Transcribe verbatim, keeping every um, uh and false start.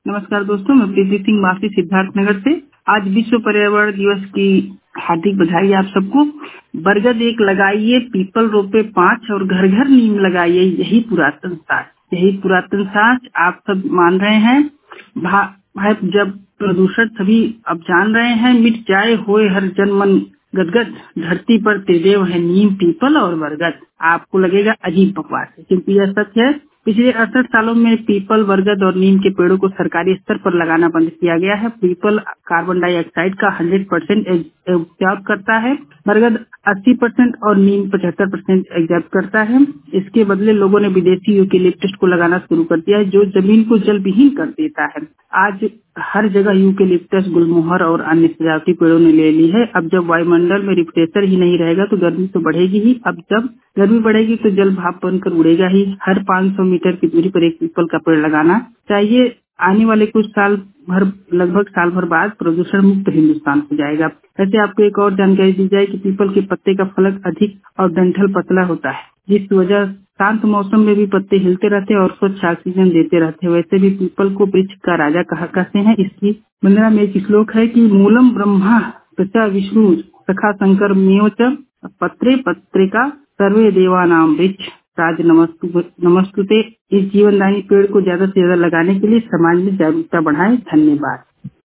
नमस्कार दोस्तों, मैं प्रीति सिंह मासी सिद्धार्थ नगर से। आज विश्व पर्यावरण दिवस की हार्दिक बधाई आप सबको। बरगद एक लगाइए, पीपल रोपे पांच और घर घर नीम लगाइए, यही पुरातन साच यही पुरातन साच आप सब मान रहे हैं। भा, भाई जब प्रदूषण सभी अब जान रहे हैं, मिट जाए होए हर जन मन गदगद, धरती पर तेदेव है नीम पीपल और बरगद। आपको लगेगा अजीब बकवास है, क्योंकि यह सच है। पिछले अड़सठ सालों में पीपल, बरगद और नीम के पेड़ों को सरकारी स्तर पर लगाना बंद किया गया है। पीपल कार्बन डाइऑक्साइड का सौ परसेंट एब्जॉर्ब करता है, बरगद अस्सी परसेंट और नीम पचहत्तर परसेंट एब्जॉर्ब करता है। इसके बदले लोगों ने विदेशी यूकेलिप्टस को लगाना शुरू कर दिया है, जो जमीन को जल विहीन कर देता है। आज हर जगह यूकेलिप्टस, गुलमोहर और अन्य सजावटी पेड़ों ने ले ली है। अब जब वायुमंडल में रिफ्रेशर ही नहीं रहेगा तो गर्मी तो बढ़ेगी ही। अब जब गर्मी बढ़ेगी तो जल भाप बनकर उड़ेगा ही। हर पाँच सौ मीटर की दूरी पर एक पीपल का पेड़ लगाना चाहिए। आने वाले कुछ साल भर लगभग साल भर बाद प्रदूषण मुक्त हिंदुस्तान हो जाएगा। वैसे आपको एक और जानकारी दी जाए कि पीपल के पत्ते का फलक अधिक और डंठल पतला होता है, जिस वजह शांत मौसम में भी पत्ते हिलते रहते हैं और स्वच्छ ऑक्सीजन देते रहते हैं। वैसे भी पीपल को वृक्ष का राजा कहा कहते हैं। इसकी वंदना में एक श्लोक है कि मूलम ब्रह्मा प्रचा विष्णु सखा शंकर मेव च पत्रे पत्रिका सर्वे देवानाम वृक्ष राज नमस्तु नमस्तुते। इस जीवनदायी पेड़ को ज्यादा से ज्यादा लगाने के लिए समाज में जागरूकता बढ़ाएं। धन्यवाद।